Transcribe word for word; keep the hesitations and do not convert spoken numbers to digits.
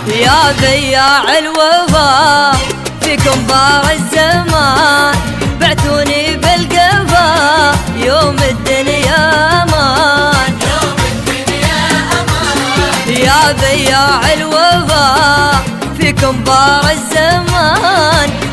يا بياع الوفا فيكم بار الزمان، بعتوني بالقفا يوم الدنيا امان. يوم الدنيا امان يا بياع الوفا فيكم بار الزمان،